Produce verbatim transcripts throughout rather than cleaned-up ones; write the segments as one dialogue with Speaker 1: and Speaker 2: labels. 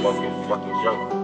Speaker 1: motherfucking jungle.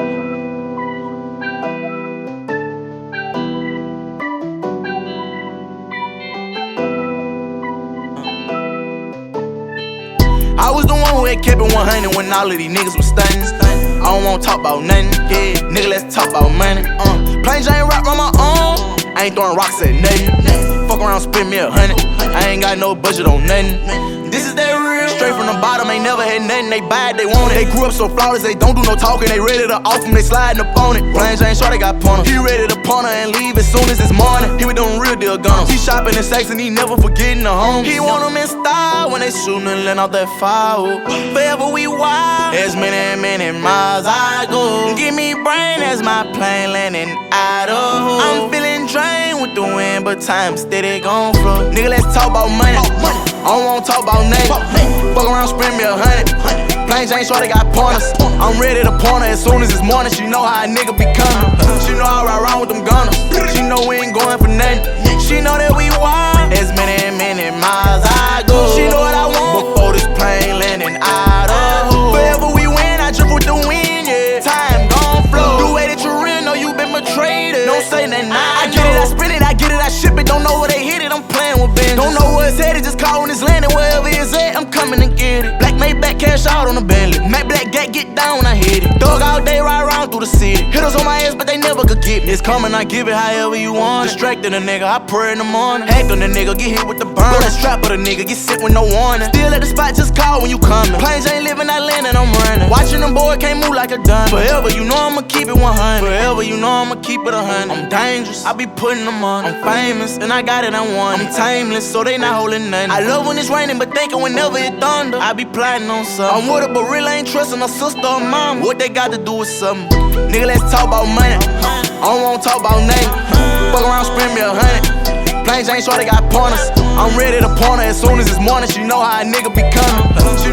Speaker 2: I was the one who had kept it one hundred when all of these niggas was stunning. I don't wanna talk about nothing, yeah. Nigga, let's talk about money. Uh, plain Jane rap on my own. I ain't throwing rocks at nothing. Fuck around, spend me a hundred. I ain't got no budget on nothing. This is that real. Straight from the bottom, ain't never had nothing. They buy it, they want it. They grew up so flawless, they don't do no talking. They ready to off them, they sliding up on it. Plain Jane short, they got punter. He ready to punter and leave as soon as it's morning. He with them real deal gunners. He shopping and sex and he never forgetting the home. He want them in style when they shooting and letting off that fire. Forever we wild. As many and many miles I go. Give me brain as my plane landing Idaho. I'm feeling drained with the wind, but time steady gon' flow. Nigga, let's talk about money. I don't wanna talk about names. Fuck around, spend me a hundred. Plain Jane short, they got pointers. I'm ready to point her as soon as it's morning. She know how a nigga be coming. She know I ride around with them gunners. She know we ain't going for nothing. She know that we wild. As many and many miles I go. She know what I want before this plane landing Idaho. Forever we win, I drift with the wind, yeah. Time gon' flow. The way that you real, know you been betrayed. Don't say nothing, I, I get it, I spin it, I get it, I ship it. Don't know where they hit it, I'm playing with Ben. Don't know where it's headed, just call when it's landing. Wherever it's at, I'm coming to get it. Black Maybach cash out on the Bentley. Mac Black Gat get down when I hit it. Thug all day, ride around through the city. Hitters on my ass, but they never could get me. It's coming, I give it however you want. Distracting a nigga, I pray in the morning. Hack on the nigga, get hit with the burn. Go that strap of the nigga, get sick with no warning. Still at the spot, just call when you coming. Planes ain't living, I land and I'm running. Watching them boy can't move like a dime. Forever, you know I'ma keep it one hundred. Forever, you know I'ma keep it a hundred. I'm dangerous, I be putting them on. I'm famous, and I got it, I want it. I'm timeless, so they not holding nothing. I love when it's raining, but thinking whenever it thunder, I be plotting on something. I'm with her, but really ain't trusting her sister or mama. What they got to do with something? Nigga, let's talk about money. I don't wanna talk about nothing. Fuck around, spend me a hundred. Plain Jane short, they got pointers. I'm ready to point her as soon as it's morning. She know how a nigga be coming.